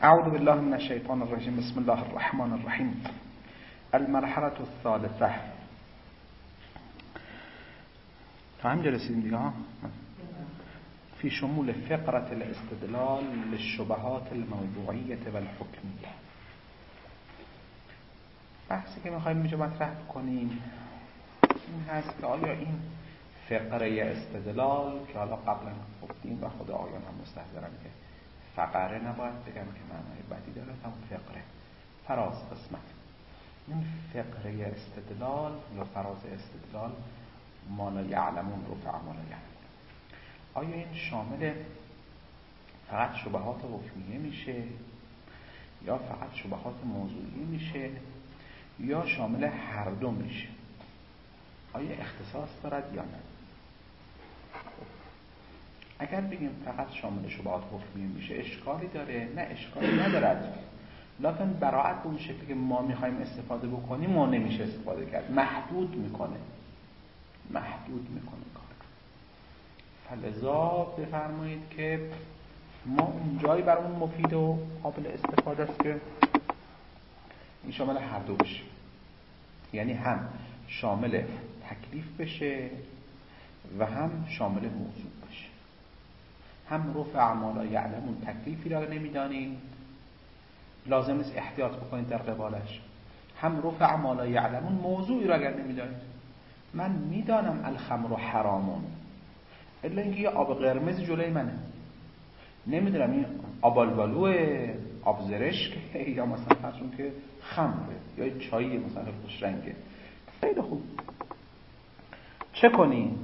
اعوذ بالله من الشیطان الرجیم. بسم الله الرحمن الرحیم. المرحله الثالثه. تا همجا رسیدیم دیگه ها. فی شمول فقرة الاستدلال للشبهات الموضوعیه والحکمیه. بحثی که میخوایم اینجا مطرح کنیم این هست که آیا این فقره استدلال که حالا قبلا گفتیم و خود آقایان هم مستحضرن که فقره نباید بگم که معنای بدی داره، هم فقره فراز قسمت. این فقره استدلال یا فراز استدلال ما لا یعلمون رو فعما لا یعلمون، آیا این شامل فقط شبهات حکمیه میشه یا فقط شبهات موضوعی میشه یا شامل هر دو میشه؟ آیا اختصاص دارد یا نه؟ اگر بگیم فقط شامل شبهات حکمیه میشه اشکالی داره؟ نه اشکالی ندارد، لکن براعت به اون شکلی که ما میخوایم استفاده بکنیم ما نمیشه استفاده کرد، محدود میکنه کار. فلذا بفرمایید که ما اون جایی برامون مفید و قابل استفاده است که این شامل هر دو بشه، یعنی هم شامل تکلیف بشه و هم شامل موضوع بشه. هم رفع ما لا یعلمون تکلیفی را نمیدانید، لازم نیست احتیاط بکنید در قبالش. هم رفع ما لا یعلمون موضوعی را اگر نمیدانید. من میدانم الخمر حرامون، الا اینکه یه آب قرمز جلوی منه، نمیدونم این آب آلبالوه، آب زرشک یا مثلا فرضون که خمره یا چایی مثلا خوش رنگه. خیلی خوب، چه کنیم؟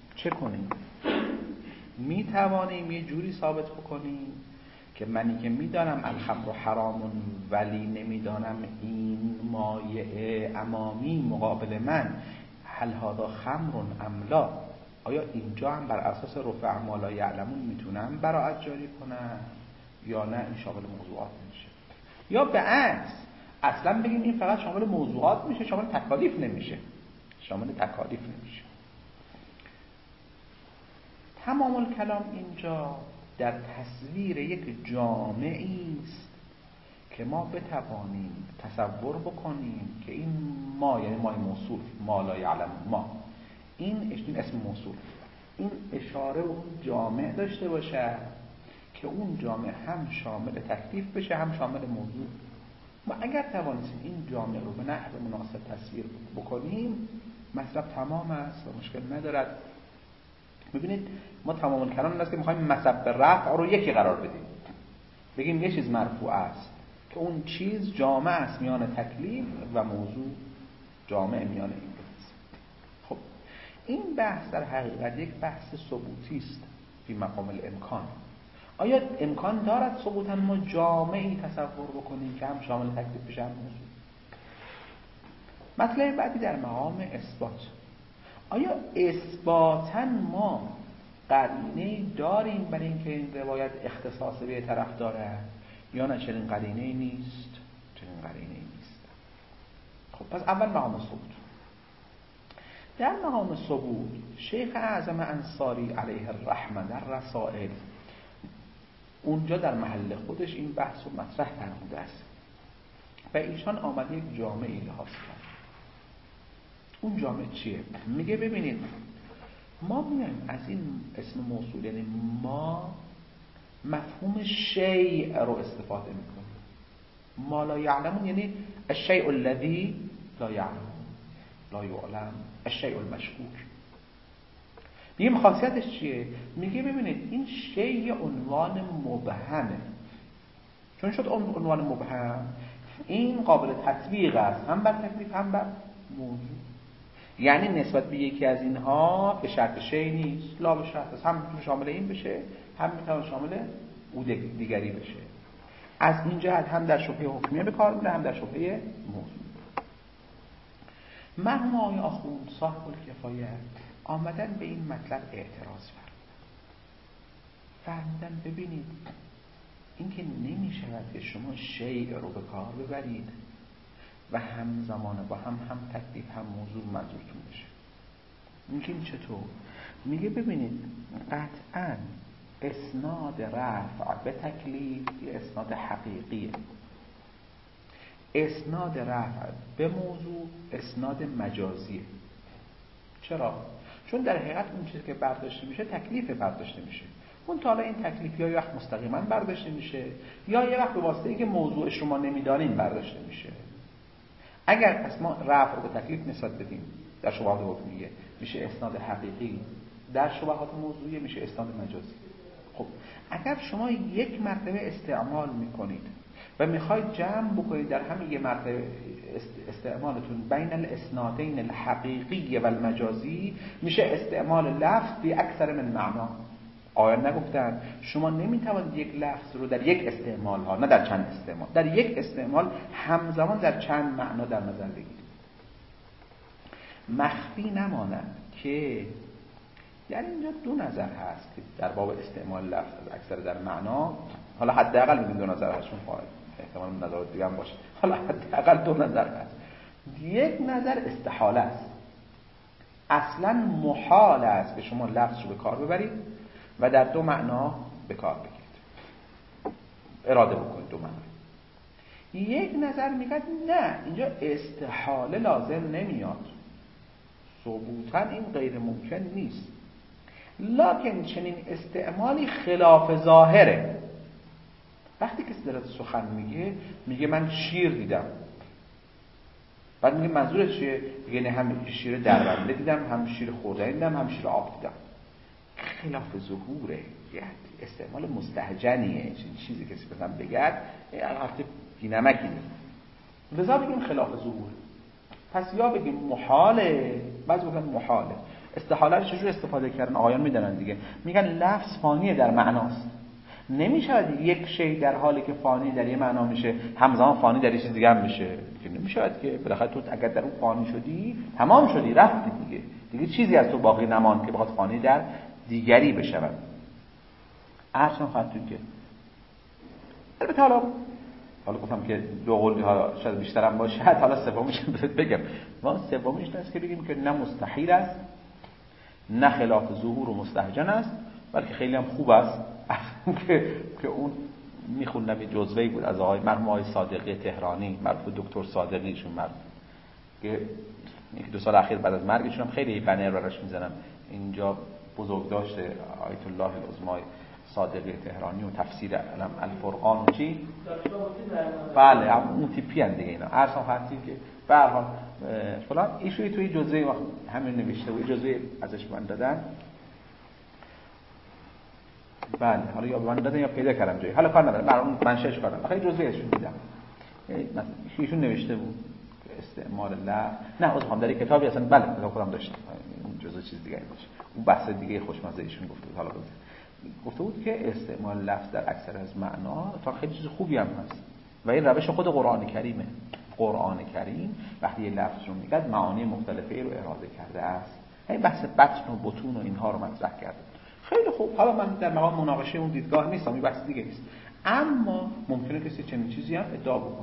میتوانیم یه جوری ثابت بکنیم که منی که میدانم الخمر حرامون ولی نمیدانم این مایع امامی مقابل من هل هذا خمر ام لا، آیا اینجا هم بر اساس رفع ما لا یعلمون میتونم براعت جاری کنم یا نه این شامل موضوعات میشه؟ یا به عکس اصلا بگیم این فقط شامل موضوعات میشه، شامل تکالیف نمیشه. تمام الکلام اینجا در تصویر یک جامعی است که ما بتوانیم تصور بکنیم که این ما، یعنی مای موصول ما لا یعلم ما، این اسم موصول، این اشاره به اون جامع داشته باشه که اون جامع هم شامل تکلیف بشه هم شامل موضوع. ما اگر توانستیم این جامع رو به نحو مناسب تصویر بکنیم مطلب تمام است و مشکل ندارد. ببینید ما تمام الکلام این است که میخوایم مسبب رفع رو یکی قرار بدیم، بگیم یه چیز مرفوع است که اون چیز جامع است میان تکلیف و موضوع، جامع میان این است. خب این بحث در حقیقت یک بحث ثبوتی است فی مقام الامکان. آیا امکان دارد ثبوتا ما جامعی تصور بکنیم که هم شامل تکلیف بشه هم موضوع؟ مطلب بعدی در مقام اثبات. آیا اثباتا ما قرینه داریم برای اینکه این روایت اختصاص به یه طرف داره یا نه چنین قرینه نیست؟ خب پس اول مقام ثبوت. در مقام ثبوت شیخ اعظم انصاری علیه الرحمه در رسائل اونجا در محل خودش این بحث رو مطرح فرموده است و ایشان آمده یک جامعی لحاظ کرد. اون جامعه چیه؟ میگه ببینید ما میایم از این اسم موصول یعنی ما مفهوم شیء رو استفاده میکنیم. ما لا یعلمون یعنی الشیء الذی لا یعلم لا یعلم الشیء المشکوک. میگه خاصیتش چیه؟ میگه ببینید این شیء عنوان مبهمه، چون شد عنوان مبهم این قابل تطبیق است هم بر تکلیف هم بر موضوع، یعنی نسبت به یکی از اینها به شرط شیء نیست، لا به شرط است، هم میتونه شامل این بشه هم میتونه شامل او دیگری بشه. از این جهت هم در شبهه حکمیه به کار میره هم در شبهه موضوع. مرحوم آقای آخوند صاحب الکفایه آمدن به این مطلب اعتراض فرمودن ببینید این که نمیشود که شما شیء رو به کار ببرید و همزمان با هم تکلیف هم موضوع منظورتون بشه. میگیم چطور؟ میگه ببینید قطعاً اسناد رفع به تکلیف یه اسناد حقیقیه. اسناد رفع به موضوع اسناد مجازیه. چرا؟ چون در حقیقت اون چیزی که برداشته میشه تکلیف برداشته میشه. اون تا حالا این تکلیف یا یه وقت مستقیما برداشته میشه یا یه وقت به واسطه اینکه موضوعش رو ما نمیدانیم برداشته میشه. اگر پس ما رفع رو به تکلیف نسبت بدیم در شبهات حکمیه میشه اسناد حقیقی، در شبهات موضوعی میشه اسناد مجازی. خب اگر شما یک مرتبه استعمال میکنید و میخواید جمع بکنید در همین یک مرتبه استعمالتون بین الاسنادین الحقیقی و المجازی میشه استعمال لفظ بی اکثر من معنا. آیا نگفتن شما نمیتوانید یک لفظ رو در یک استعمال ها، نه در چند استعمال، در یک استعمال همزمان در چند معنا در نظر بگیرید. مخفی نماند که یعنی اینجا دو نظر هست که در باب استعمال لفظ از اکثر در معنا، حالا حداقل میگیم دو نظر هست، چون احتمال نظرات دیگه هم باشه، حالا حداقل دو نظر هست. یک نظر استحاله است، اصلا محال است که شما لفظ رو به کار ببرید و در دو معنا به کار بگیرید، اراده بکنید دو معنا. یک نظر میگه نه، اینجا استحاله لازم نمیاد، ثبوتاً این غیر ممکن نیست، لکن چنین استعمالی خلاف ظاهره. وقتی کسی داره سخن میگه من شیر دیدم، بعد میگه منظورش چیه؟ میگه نه هم شیر دربنده دیدم، هم شیر خوردنی دیدم، هم شیر آب دیدم. خلاف ظهوره، یعنی استعمال مستهجنیه، چیزی کسی بزن بگرد البته بینمکی نیست، لذا بگیم خلاف ظهوره. پس یا بگیم محاله، بعضی بگن محاله. استحاله چجور استفاده کردن آقایان میدونن دیگه، میگن لفظ فانیه در معناست. نمیشه یک شی در حالی که فانی در یه معنا میشه همزمان فانی در یه چیز دیگه هم میشه، نمیشه که بالاخره تو اگر در اون فانی شدی تمام شدی، رفتی دیگه چیزی از تو باقی نماند که بخواد فانی در دیگری بشود. عرضم خواهد که البته حالا گفتم که دو قولی ها شاید بیشتر هم باشه، حالا سومیش بگم. ما سومیش است که بگیم که نه مستحیل است، نه خلاف ظهور و مستهجن است، بلکه خیلی هم خوب است. که اون میخوندم یه جزوه‌ای بود از آقای مرحوم آقای صادقی تهرانی، مرحوم دکتر صادقیشون، که یک دو سال اخیر بعد از مرگشون هم خیلی بنر براش میزنم. اینجا بزرگداشت آیت الله العظمای صادقی تهرانی و تفسیر علم الفرقان و چی؟ بله اون تیپی هم دیگه اینا. عرض خواهد که به هر حال فلان ایشوی توی جزوه همین نوشته بود، جزوه ازش من دادن. بله حالا یا من دادن یا پیدا کردم جایی، حالا کار ندارم، برام منشأش کردم، خیلی جزوهشون دیدم. مثلا ایشون نوشته بود استعمال لفظ، نه از هم در کتابی اصلا، بله کتاب خودم داشتم، اون جزء چیز دیگه باشه، اون بحث دیگه خوشمزه ایشون گفته بود. حالا گفته بود که استعمال لفظ در اکثر از معنا تا خیلی چیز خوبی هم هست و این روش خود قرآن کریمه. قرآن کریم وقتی یه لفظ رو میگه معانی مختلفی رو اراده کرده است، این بحث بطن و بطون و اینها رو مطرح کرده. خیلی خوب، حالا من در مقام مناقشه اون دیدگاه نیستم، این بحث دیگه نیست، اما ممکنه کسی چنین چیزی هم ادعا بکنه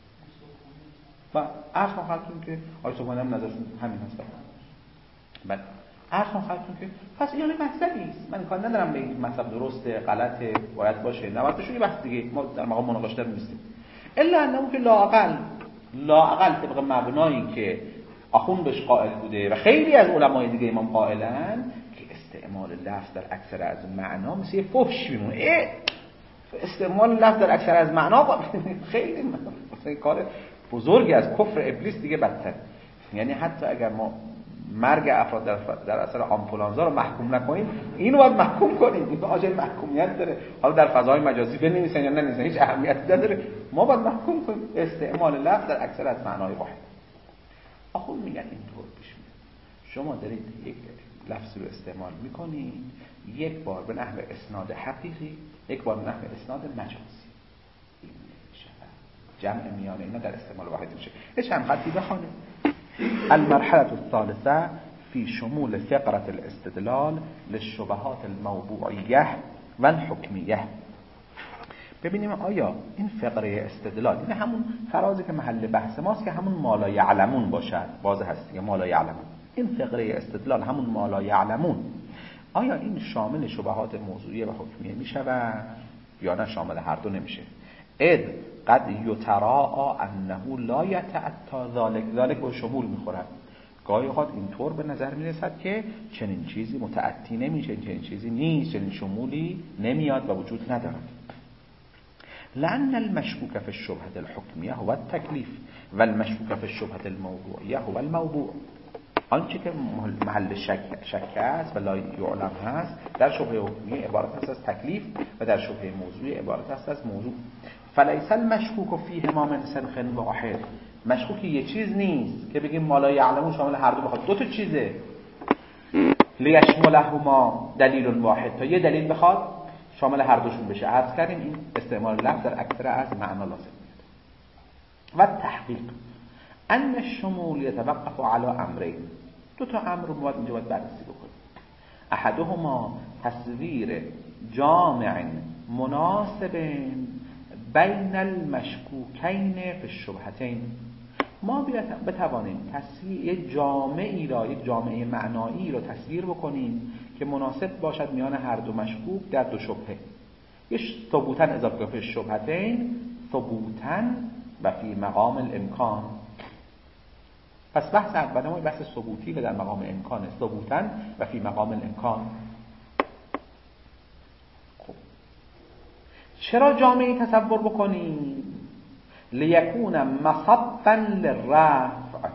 و عرض خواهدتون که آیه سبحانه هم نظرشون همین هست. بله عرض خواهدتون که پس این مطلبی است، من کار ندارم به این مطلب درسته غلطه باید باشه نه باید باشه، این بحث دیگه، ما در مقام مناقشه در نیستیم. الا انه که لااقل طبق مبنایی که آخوند بهش قائل بوده و خیلی از علمای دیگه امام قائلن که استعمال لفظ در اکثر از معنا مثل یه فحش میمونه. استعمال لفظ در اکثر از معنا خیلی مثلا کار بزرگی از کفر ابلیس دیگه بدتر. یعنی حتی اگر ما مرگ افراد در اثر آنفولانزا رو محکوم نکنیم، اینو باید محکوم کنیم، این آجای محکومیت داره. حالا در فضای مجازی بنویسن یا ننویسن هیچ اهمیتی نداره، ما باید محکوم کنیم استعمال لفظ در اکثر از معنای واحد. آخوند میگن اینطور پیش میاد، شما دارید یک لفظ رو استعمال میکنید، یک بار به نحو اسناد حقیقی، یک بار به نحو اسناد مجازی، این جمع میانه اینا در استعمال واحد میشه. چند خطی بخونید. المرحله الثالثه في شمول فقره الاستدلال للشبهات الموضوعيه و الحکمیه. ببینیم آیا این فقره استدلال، این همون فرازی که محل بحث ماست که همون ما لا یعلمون باشد، باز هست دیگه ما لا یعلمون. این فقره استدلال همون ما لا یعلمون آیا این شامل شبهات موضوعی و حکمیه می شود یا نه شامل هر دو نمیشه؟ اذ قد یتراءا انه لا یتأتی ذلک به شمول میخورد. گاهی اوقات اینطور به نظر میرسد که چنین چیزی متأتی نمیشه، چنین چیزی نیست، چنین شمولی نمیاد و وجود ندارد. لأن المشکوک فی الشبهة الحکمیه هو التکلیف و المشکوک فی الشبهة الموضوعیه هو الموضوع. آنچه که محل شک است و لا یعلم هست در شبهه حکمیه عبارت است از تکلیف و در شبهه موضوعی عبارت است از موضوع. فلیس المشکوک فیهما من صنف واحد. مشکوک یه چیز نیست که بگیم ما لا یعلمون شامل هر دو بخواد. دو تا چیزه. لیشملهما دلیل واحد، تا یه دلیل بخواد شامل هر دوشون بشه. عرض کردیم این استعمال لفظ در اکثر از معنا لازم میاد. و تحقیق ان الشمول يتوقف على امرين. دو تا امر رو اینجا باید بررسی بکنیم. احدهما تصویر جامع مناسب بین المشکوکین فی الشبهتین. ما بتوانیم تصویر یک جامعی را، یک جامعه معنایی را تصویر بکنیم که مناسب باشد میان هر دو مشکوک در دو شبهه. یک ثبوتاً اضافه فی الشبهتین، ثبوتاً و فی مقام الامکان. پس بحث اول ما بحث ثبوتی و در مقام امکانه. ثبوتاً و فی مقام الامکان. خب چرا جامعی تصور بکنیم؟ لیکون مصبا للرفع،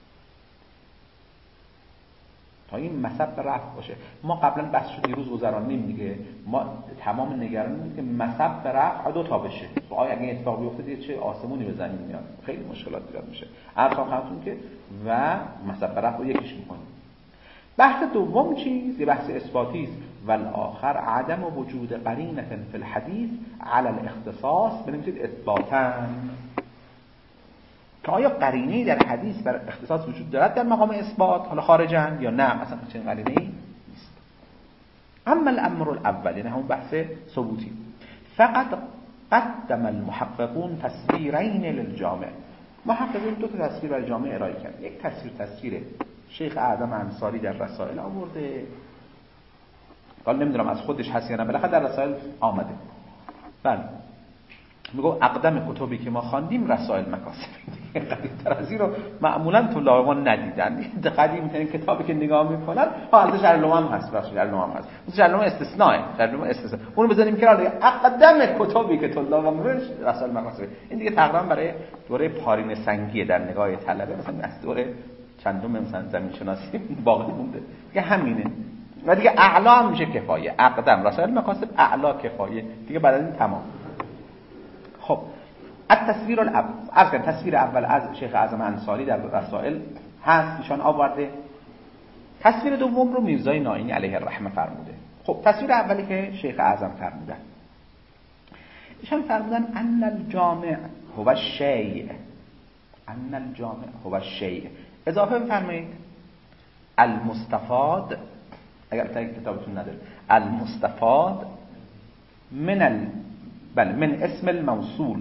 تا این مصب رفع باشه. ما قبلا بحث شد دیروز گذراندیم دیگه، ما تمام نگرانی بود که مصب رفع دو تا بشه. آیا اگه اتفاق بیفته دیگه چه آسمونی به زمین میاد، خیلی مشکلات ایجاد میشه. ارقام خدمتتون که و مصب رفع رو یکیش میکنیم. بحث دوم چیز؟ یه بحث اثباتی است. والآخر عدم وجود قرینه فی الحدیث علی الاختصاص بنویسید اثباتا. که آیا قرینه‌ای در حدیث بر اختصاص وجود دارد در مقام اثبات، حالا خارجن یا نه، مثلا چنین قرینه‌ای نیست. اما الامر الاول، یعنی همون بحث ثبوتی، فقط قدم المحققون تصویرین للجامع. محققین دو تا تصویر برای جامع ارائه کردن. یک تصویر شیخ اعظم انصاری در رسائل آورده، حالا نمیدونم از خودش هست یا نه، بالاخره در رسائل آمده. بله میگو اقدم کتبی که ما خواندیم رسائل مکاسب. قدیم‌تر از این رو معمولا طلاب ما ندیدن. قدیم ترین کتابی که نگاه میکنن حالا شرح لوام هست، بخش شرح لوام هست. شرح لوام استثناء، شرح لوام استثناء. اون رو بزنیم کنار. اقدم کتبی که طلاب ما رسائل مکاسب. این دیگه تقریبا برای دوره پارین سنگی در نگاه طلبه، مثلا از دوره چندم مثلا زمین شناسی باقی مونده. دیگه همینه. و دیگه اعلا هم میشه کفایه. اقدم رسائل مکاسب، اعلا کفایه. دیگه بعد از این تمام. خب التصویر الاول، تصویر اول از شیخ اعظم انصاری در رسائل هست، ایشان آورده. تصویر دوم رو میرزای ناینی علیه الرحمه فرموده. خب تصویر اولی که شیخ اعظم فرمودن، ایشان فرمودن ان الجامع هو الشیء، ان الجامع هو الشیء. اضافه بفرمایید المستفاد، اگر تایید کتابتون نداره، المستفاد من بله من اسم الموصول،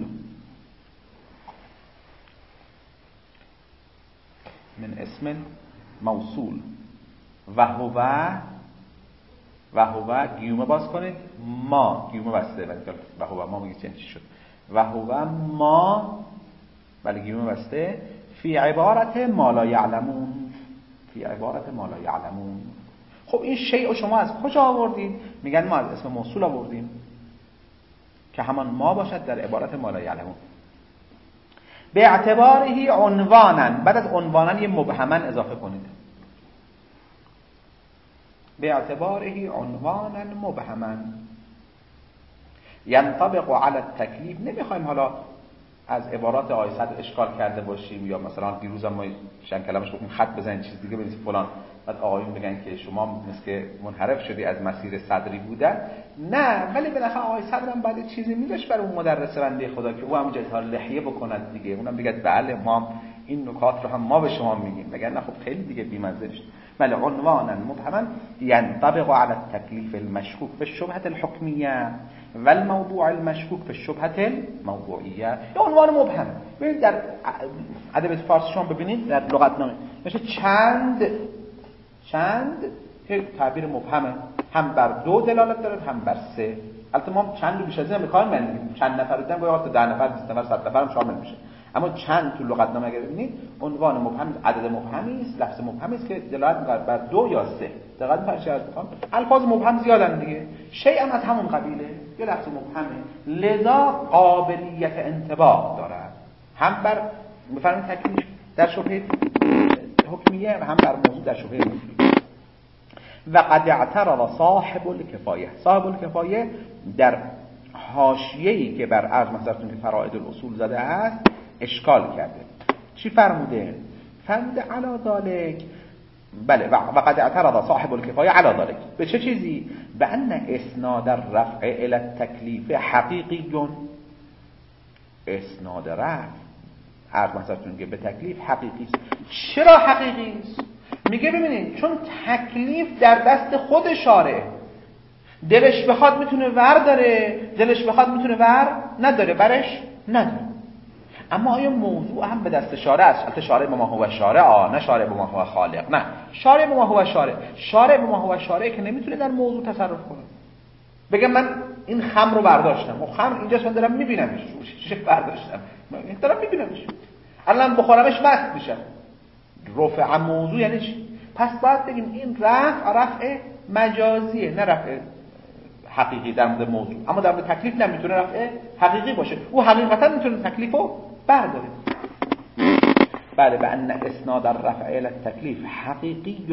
من اسم موصول و هو گیومه باز کنید ما، گیومه بسته و هو ما میگه چی شد، و هو ما بله گیومه بسته فی عبارت ما لا یعلمون، فی عبارت ما لا یعلمون. خب این شیء شما از کجا آوردید؟ میگن ما از اسم موصول آوردیم که همان ما باشد در عبارت ما لا یعلمون. به اعتبارهی عنوانن، بعد از عنوانن یه مبهمن اضافه کنید. به اعتبارهی عنوانن مبهمن ینطبق علی التکلیف. نمیخوایم حالا از عبارات آیه صدر اشکال کرده باشیم، یا مثلا دیروز هم ما چند کلمش گفتیم خط بزنید چیز دیگه بنویسید فلان، بعد آقایون بگن که شما مثل که منحرف شدی از مسیر صدری بودن. نه، ولی بالاخره آقای صدرم بعد چیزی میذاش برای اون مدرس بنده خدا که او هم اظهار لحیه بکند دیگه، اونم بگه بله ما این نکات رو هم ما به شما میگیم، مگر نه خب خیلی دیگه بی‌مزه میشه. بله عنوانا مبهما ينطبق على التكليف المشكوك في الشبهة الحكمية والموضوع المشكوك في الشبهة الموضوعية. یه عنوان مبهم. ببینید در ادبیات فارسی شما ببینید در لغتنامه میشه چند که تعبیر مبهمه. هم بر 2 دلالت دارد هم بر 3. البته ما چند رو بیش از این می‌خوایم بنویسیم، چند نفر دیدن گاهی وقت 10 نفر 20 نفر 100 نفر هم شامل میشه، اما چند تو لغتنامه اگر ببینید عنوان مبهم عدد مبهمی است، لفظ مبهمی است که دلالت می‌کنه بر 2 یا 3. دقت فرض می‌کنم الفاظ مبهم زیادن دیگه، شیء هم از همون قبیله، یه لفظ مبهمه، لذا قابلیت انطباق دارد هم بر بفرمایید تکلیف در شبهه حکمیه و هم بر موضوع در شبهه مفید. و قد اعترض صاحب الکفایه، صاحب الکفایه در حاشیه‌ای که بر عرض مثلا که فرائد الاصول زده است اشکال کرده. چی فرموده؟ فرموده علی ذالک، بله، و قد اعترض صاحب الکفایه علی ذالک، به چه چیزی؟ به ان اسناد الرفع الی التکلیف حقیقی، اسناد رفع عرض مثلا که به تکلیف حقیقی است. چرا حقیقی است؟ میگه ببینید چون تکلیف در دست خود شارع، دلش بخواد میتونه ور داره، دلش بخواد میتونه ور نداره، برش نداره. اما آیا موضوع هم به دست شارع است؟ البته شارع به ما هو شارع، نه شارع به ما هو خالق، نه، شارع به ما هو شارع. شارع به ما هو شارع که نمیتونه در موضوع تصرف کنه. بگم من این خمر رو برداشتم، خمر اینجاست من دارم میبینمش، چه برداشتم من دارم میبینمش، الان بخورمش مست میشم. رفع موضوع یعنی چی؟ پس باید بگیم این رفع مجازیه، نه رفع حقیقی در مورد موضوع. اما در مورد تکلیف نمیتونه رفع حقیقی باشه، او حقیقتا میتونه تکلیفو برداره. بله، به ان اسناد الرفع الی التکلیف حقیقی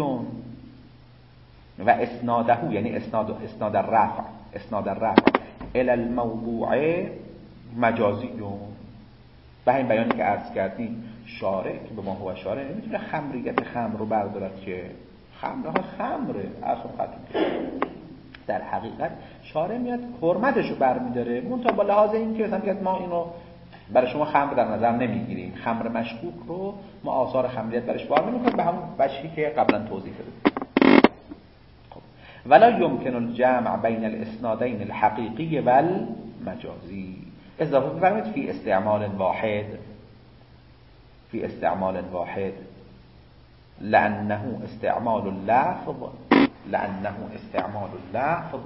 و اسناده، یعنی اسناد الرفع الی الموضوع مجازی. به این بیانی که عرض کردیم شارع که به ما هو شارع نمیتونه خمریت خمر رو بردارد که خمره اصلا خطوط. در حقیقت شارع میاد حرمتش رو برمیداره، منتها با لحاظ این که مثلا ما اینو برای شما خمر در نظر نمیگیریم، خمر مشکوک رو ما آثار خمریت برش بار نمیکنیم به همون وجهی که قبلا توضیح دادم. خب ولا یمکن الجمع بین الاسنادین الحقیقی و المجازی. اضافه بفرمایید فی استعمال واحد لأنه استعمال اللفظ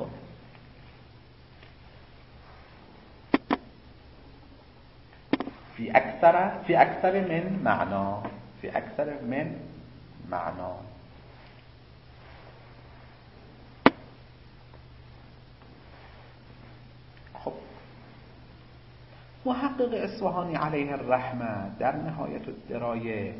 في أكثر من معنى. خب محقق اصفهانی علیه الرحمه در نهایت الدرایه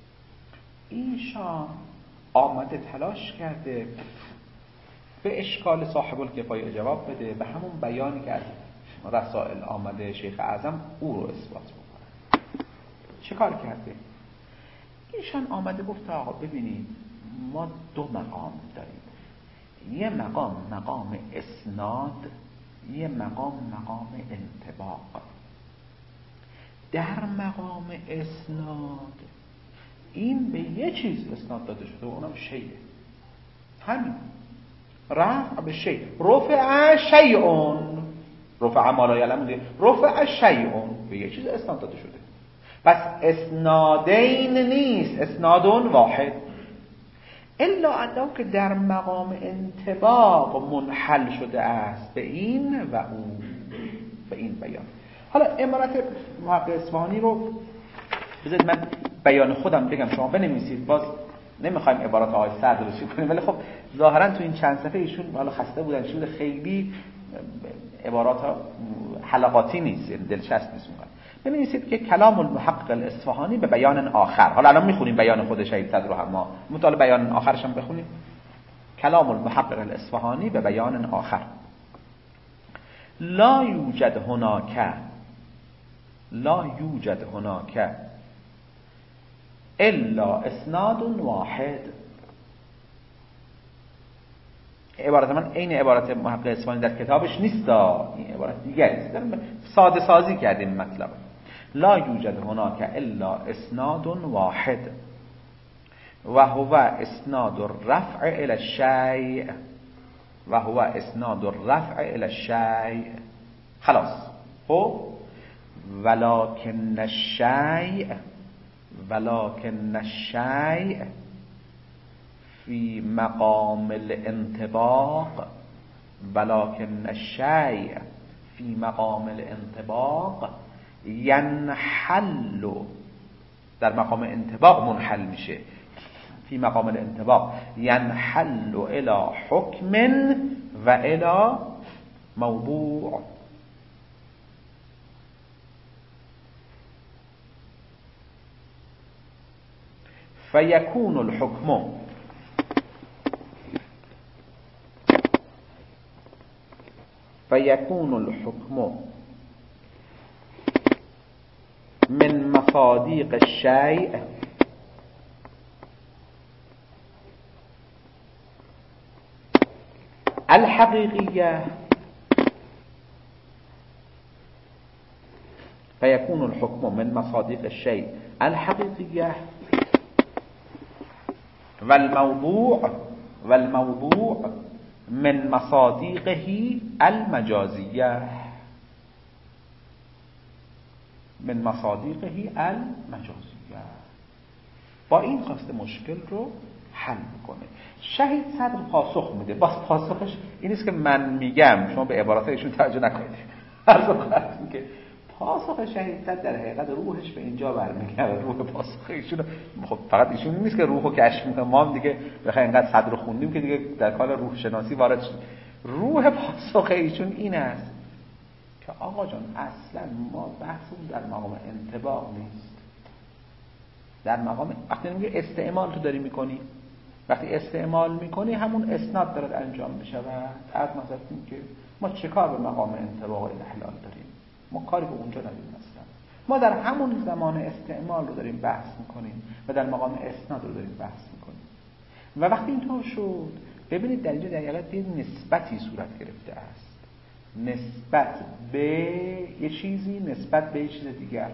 ایشان آمده تلاش کرده به اشکال صاحب الکفایه جواب بده، به همون بیانی که از رسائل آمده شیخ اعظم او رو اثبات بکنه. چه کار کرده؟ ایشان آمده گفت آقا ببینید ما 2 مقام داریم، یه مقام اسناد، یه مقام انطباق. در مقام اسناد این به یه چیز اسناد داده شده و اونم شیء، همین رفع به شیء، رفع شیء، رفع ما لا یعلم، رفع شیء به یه چیز اسناد داده شده. پس اسنادین نیست، اسناد واحد، الا انه که در مقام انطباق منحل شده است به این و اون، به این بیان. حالا عبارت محقق اصفهانی رو بذارید من بیان خودم بگم، شما بنویسید. باز نمیخوایم عبارات آقای سعد رو چیز کنیم، ولی خب ظاهرا تو این چند صفحه ایشون حالا خسته بودن، شده خیلی عبارات حلقاتی نیست، دلچسب نیست. بنویسید که کلام المحقق الاصفهانی به بیان آخر. حالا الان میخونیم بیان خود شهید صدر رو، اما مطالعه بیان آخرش هم بخونیم. کلام المحقق الاصفهانی به بیان آخر: لا یوجد هناک الا اسناد واحد. عبارت من عین عبارت محقق اصفهانی در کتابش نیست، این عبارت دیگری است، ساده سازی کردیم مطلب. لا یوجد هناک الا اسناد واحد و هو اسناد الرفع الى الشیء. خلاص. خب ولكن الشیء فی مقام الانطباق ولکن الشیء فی مقام الانطباق ینحل، در مقام انطباق منحل میشه، فی مقام الانطباق ینحل الی حکم و الی موضوع. فیکون الحکم من مصادیق الشیء الحقیقیه، فیکون الحکم من مصادیق الشیء الحقیقیه والموضوع من مصادیقه المجازیه، من مصادیقه المجازیه. با این خواسته مشکل رو حل میکنه. شهید صدر پاسخ میده. باز پاسخش این است که من میگم، شما به عبارات ایشون توجه نکنید. عرض کنم که پاسخ شهید صدر در حقیقت روحش به اینجا برمیگرده. روح پاسخ ایشون خب فقط ایشون نیست که روحو کشف میکنه، ما هم دیگه بخاطر اینقدر صدر رو خوندیم که دیگه در کار روح شناسی وارد شد. روح پاسخ ایشون این است که آقا جان اصلا ما بحثمون در مقام انطباق نیست. در مقام وقتی میگه استعمال تو داری میکنی، وقتی استعمال میکنی همون اسناد دارد انجام میشه. و از مثلا که ما چه کار به مقام انطباق احلال داریم؟ ما کاری به اونجا نداریم. اصلا ما در همون زمان استعمال رو داریم بحث میکنیم و در مقام اسناد رو داریم بحث میکنیم. و وقتی اینطور شد ببینید در اینجا در حقیقت یه نسبتی صورت گرفته است، نسبت به یه چیزی نسبت به یه چیز دیگر.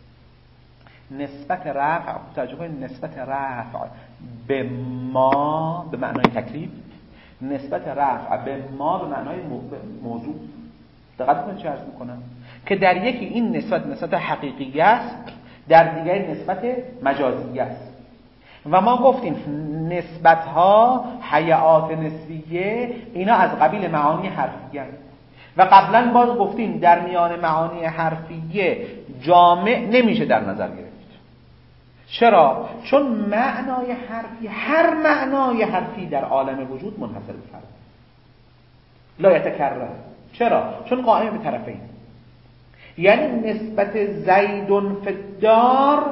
نسبت رفع، توجه کنید، نسبت رفع به ما به معنای تکلیف، نسبت رفع به ما به معنای موضوع. دقت کنید چه عرض میکنم که در یکی این نسبت حقیقی است، در دیگری نسبت مجازی است. و ما گفتیم نسبت ها هیئات نسبیه اینا از قبیل معانی حرفیه و قبلا باز گفتیم در میان معانی حرفیه جامع نمیشه در نظر گرفت. چرا؟ چون معنای حرفی، هر معنای حرفی در عالم وجود منحصر به فرد لا یتکرر. چرا؟ چون قائم به طرفین. یعنی نسبت زیدون فی الدار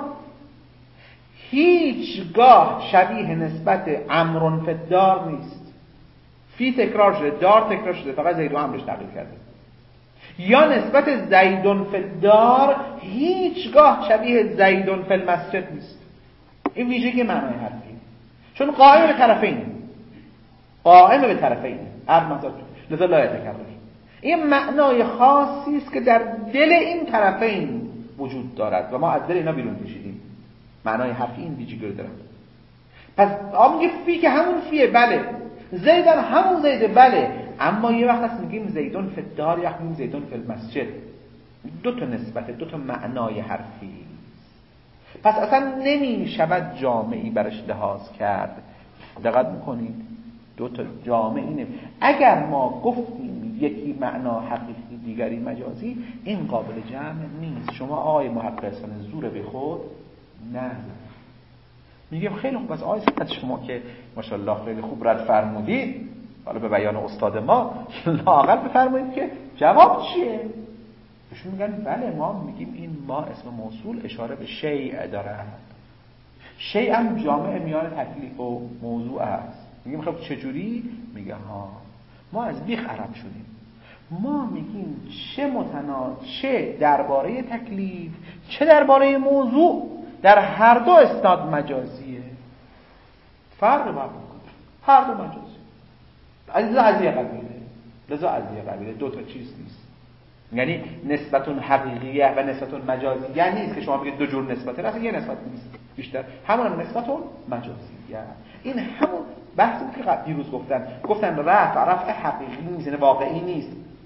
هیچگاه شبیه نسبت عمرون فی الدار نیست. فی تکرار شده، دار تکرار شده، فقط زید و عمرش تغییر کرده. یا نسبت زیدون فی الدار هیچگاه شبیه زیدون فی المسجد نیست. این ویژگی معنای حرفی، چون قائم به طرفین، قائم به طرفین لذا لا یتکرر. این معنای خاصی است که در دل این طرفین وجود دارد و ما از دل اینا بیرون کشیدیم. معنای حرفی این ویژگی رو دارد. پس میگه فی که همون فیه، بله. زیدن همون زیده، بله. اما یه وقت هست میگیم زیدون فی الدار، یا میگیم زیدون فی المسجد. دو تا نسبت، دو تا معنای حرفی. پس اصلا نمیشود جامعی برش لحاظ کرد. دقت میکنید؟ دو تا جامعی اگر ما گفتیم یکی معنا حقیقی دیگری مجازی، این قابل جمع نیست. شما آقای محقق حسن زور به خود نه. میگم خیلی خوب، از آقای صفت شما که ماشاءالله خیلی خوب رد فرمودید، حالا به بیان استاد ما لااقل بفرمایید که جواب چیه. ایشون میگن بله، ما میگیم این ما اسم موصول اشاره به شیء داره. شیء هم جامع میان تکلیف و موضوع است. میگیم خب چجوری؟ میگه ها ما از بیخ عرب شدیم. ما میگیم چه درباره تکلیف چه درباره موضوع در هر دو اسناد مجازیه. فرق بر هر دو مجازی. لذا از یه قبیله دو تا چیز نیست. یعنی نسبتون حقیقیه و نسبتون مجازیه نیست که شما بگید دو جور نسبته، اصلا یه نسبت نیست بیشتر، همون هم نسبتون مجازیه. این همون بحثی که دیروز گفتن رفع حقیقی نیست، یعنی واقعی نیست.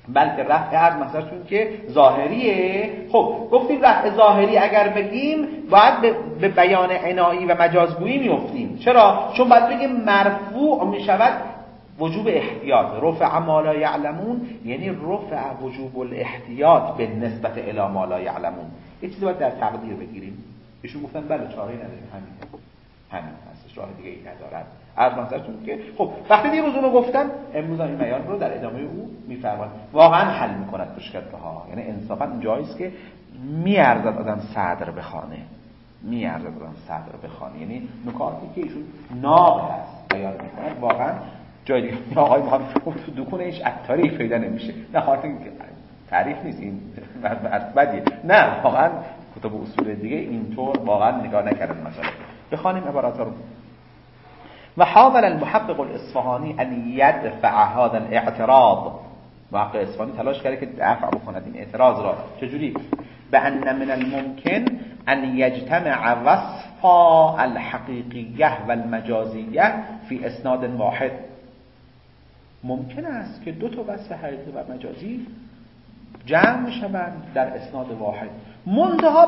بلکه رفع از مثلا که ظاهریه. خب گفتیم رفع ظاهری اگر بگیم باید به بیان عنایی و مجازگویی میافتیم. چرا؟ چون باید بگیم مرفوع میشود وجوب احتیاط. رفع ما لا یعلمون یعنی رفع وجوب الاحتیاط به نسبت الی ما لا یعلمون. یه چیزی باید در تقدیر بگیریم. ایشون گفتن بله چاره‌ای نداریم، همین هستش، راه دیگه ای ندارد. عرض منظرتون که خب وقتی دیروز اونو گفتن امروز این بیان رو در ادامه او میفرمایند. واقعا حل میکند مشکل‌ها. یعنی انصافا اونجاییست که میارزد آدم صدر بخونه، میارزد آدم صدر بخونه. یعنی نکاتی که ایشون ناب هست بیان میکنند واقعا جای دیگه آقای محمد تو دکون هیچ عطاری پیدا نمیشه. نه خاطر اینکه تعریف نیست این بدیه، نه واقعا کتب اصول دیگه اینطور واقعا نگاه نکردن مسئله. بخوانیم عبارات رو. و حاول المحقق الاصفهانی ان يدفع هذا الاعتراض. محقق اصفهانی تلاش کرده که دفع بکند این اعتراض را. چجوری؟ بأن من الممکن ان یجتمع وصف الحقیقیه و المجازیه فی اسناد واحد. ممکن است که دو تا وصف حقیقی و مجازی جمع میشوند در اسناد واحد، منتها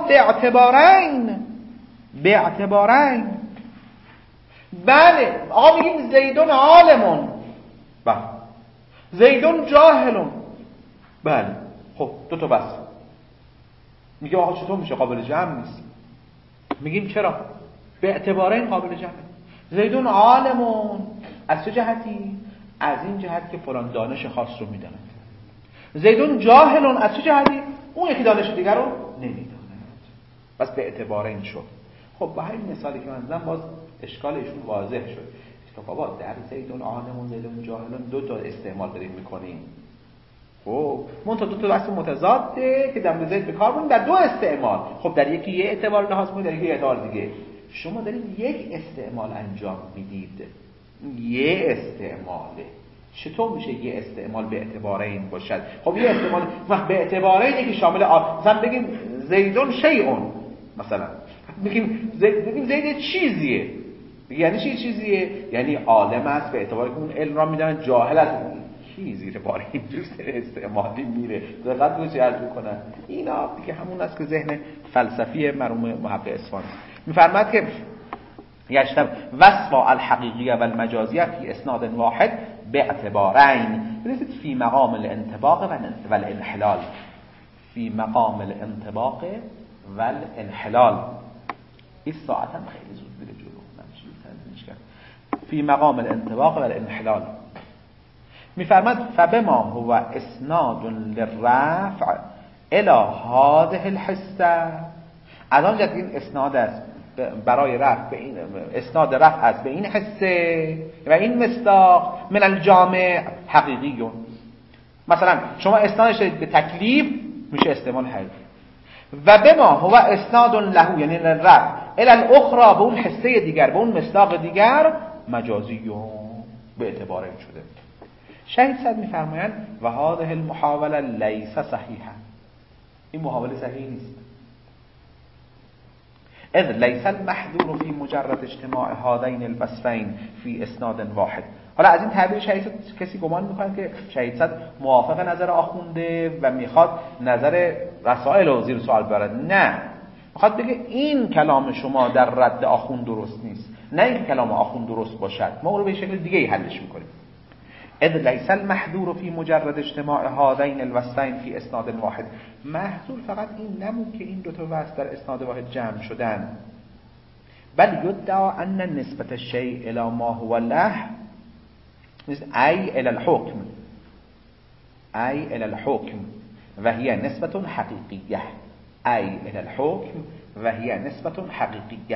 به اعتبارین. بله آقا میگیم زیدون عالمون، بله زیدون جاهلون، بله خب دو تا وصف. میگه آقا چطور میشه قابل جمع نیست؟ میگیم چرا؟ به اعتبارین قابل جمع. زیدون عالمون از چه جهتی؟ از این جهت که فلان دانش خاص رو میداند. زیدون جاهلون از چه جهتی؟ اون یکی دانش دیگر رو نمیداند. بس به اعتبارین شد. خب با همین مثالی که من زدم باز اشکال ایشون واضح شد. که بابا در زیدون عالمون زیدون جاهلون دو تا استعمال داریم میکنیم. خب منتها دو تا وصف متضاده که در زید به کار بردیم در دو استعمال. خب در یکی یه اعتبار لحاظ می‌کنید، در یکی اعتبار دیگه. شما دارید یک استعمال انجام میدید. یه استعماله. چطور میشه یه استعمال به اعتبارین باشد؟ خب یه استعمال وقت به اعتبارین یکی شامل مثلا بگیم زیدون شیئون، مثلا بگیم زید چیزیه. یعنی چی چیزیه؟ یعنی عالم است به اعتباری که اون علم را میدونن، جاهل است کی زیر بار اینجور استعمالی میره. دقت رو چه میکنن اینا دیگه همون است که ذهن فلسفی مرحوم محقق اصفهانی میفرماد که یشتم وصف الحقیقیه و المجازیه فی اسناد واحد باعتبارین. بنویسید فی مقام الانطباق و الانحلال. فی مقام الانطباق و الانحلال. این ساعت هم خیلی زود میره جلو، نمیشه تنظیمش کرد. فی مقام الانطباق و الانحلال میفرماد فبما هو اسناد للرفع الى هذه الحصه. از آنجا که این اسناد است برای رفع به این اسناد رفع است به این حصه و این مصداق من الجامع حقیقیون. مثلا شما اسنادش به تکلیف میشه استعمال حقیقی و بما هو اسناد له یعنی للرفع الى الاخرى به اون حصه دیگر به اون مصداق دیگر مجازیون به اعتبار این شده. شهید صد میفرمایند و هذه المحاوله لیس صحیحه. این محاوله صحیح نیست. اذ لیس المحذور فی مجرد اجتماع هذین الوصفین فی اسناد واحد. حالا از این تعبیر شهید کسی گمان میکنه که شهید صد موافق نظر آخونده و میخواد نظر رسائل رو زیر سوال ببرد. نه، میخواد بگه این کلام شما در رد آخوند درست نیست، نه این کلام آخوند درست باشد، ما اون رو به شکل دیگه ای حلش میکنیم. اذ لیس المحذور فی مجرد اجتماع هذین الوصفین فی اسناد واحد. محذور فقط این نبود که این دو تا وصف در اسناد واحد جمع شدن، بل یدعا ان نسبت الشیء الی ما هو له ای الی الحکم و هی نسبت حقیقیه. ای الی الحکم و هی نسبت حقیقیه.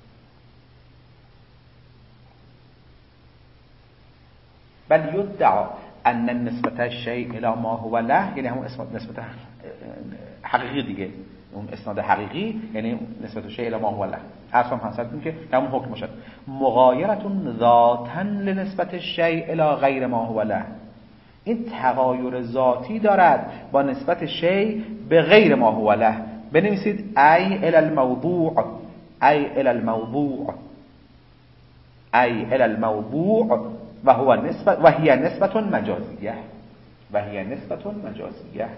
بل یدعا ان نسبت الشیء الی ما هو له یعنی همون نسبت حقیقی دیگه، اون اسناد حقیقی یعنی نسبت الشیء الی ما هو له. اصلا حاصل که همون حکم باشد. مغایرتون ذاتا لنسبت الشیء الی غیر ما هو له. این تغایر ذاتی دارد با نسبت شیء به غیر ما هو له. بنویسید ای الی الموضوع، ای الی الموضوع، ای الی الموضوع و هو نسبت و هي نسبت مجازیه. و هي نسبة مجازیه.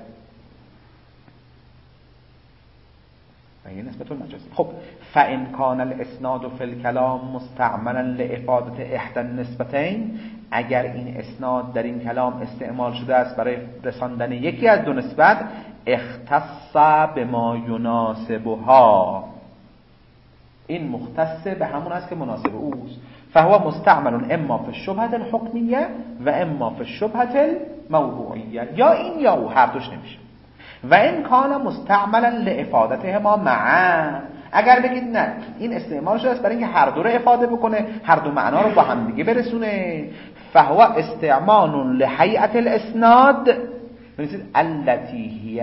خب فإن كان الاسناد في الكلام مستعملا لإفادة إحدى النسبتين، اگر این اسناد در این کلام استعمال شده است برای رساندن یکی از دو نسبت، اختص بما يناسبها، این مختص به همون است که مناسب اوست. فهو مستعمل اما في الشبهة الحكمية و اما في الشبهة الموضوعية، یا این یا او، هر دوش نمیشه. و این کان مستعملا لافادتهما معا، اگر بگید نه این استعمال شده است برای اینکه هر دو رو افاده بکنه، هر دو معنا رو با هم دیگه برسونه، فهو استعمال لهیئت الاسناد، ببینید التي